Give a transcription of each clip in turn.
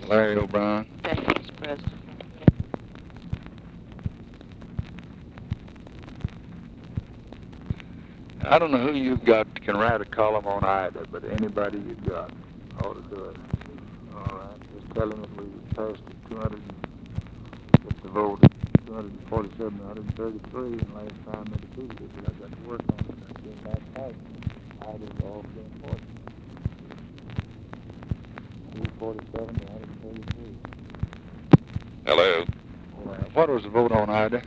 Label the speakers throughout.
Speaker 1: Larry O'Brien.
Speaker 2: Thank you, Mr. President.
Speaker 1: I don't know who you've got that can write a column on Ida, but anybody you've got ought to do it. All right. Just tell him that we passed it 200, just the vote, 247, 133, and last time they defeated it, but I got to work on it. I came back tight. Ida's awfully important. 247 to 133.
Speaker 3: Hello.
Speaker 1: All right. What was the vote on Ida?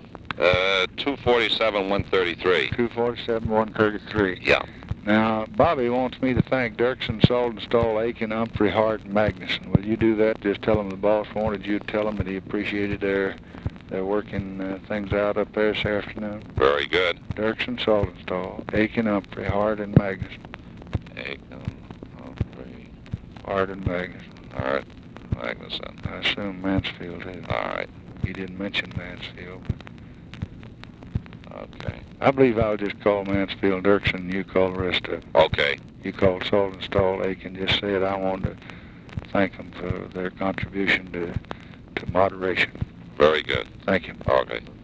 Speaker 3: 247, 133.
Speaker 1: 247, 133.
Speaker 3: Yeah.
Speaker 1: Now, Bobby wants me to thank Dirksen, Saltonstall, Aiken, Humphrey, Hart, and Magnuson. Will you do that? Just tell them the boss wanted you to tell them that he appreciated their working things out up there this afternoon.
Speaker 3: Very good.
Speaker 1: Dirksen, Saltonstall, Aiken, Humphrey, Hart, and Magnuson.
Speaker 3: Aiken, Humphrey,
Speaker 1: Hart and Magnuson.
Speaker 3: Hart, Magnuson.
Speaker 1: I assume Mansfield is.
Speaker 3: All right.
Speaker 1: He didn't mention Mansfield.
Speaker 3: Okay.
Speaker 1: I believe I'll just call Mansfield, Dirksen, and you call the rest of them.
Speaker 3: Okay.
Speaker 1: You call Saltonstall, Aiken, just said I wanted to thank them for their contribution to moderation.
Speaker 3: Very good.
Speaker 1: Thank you.
Speaker 3: Okay.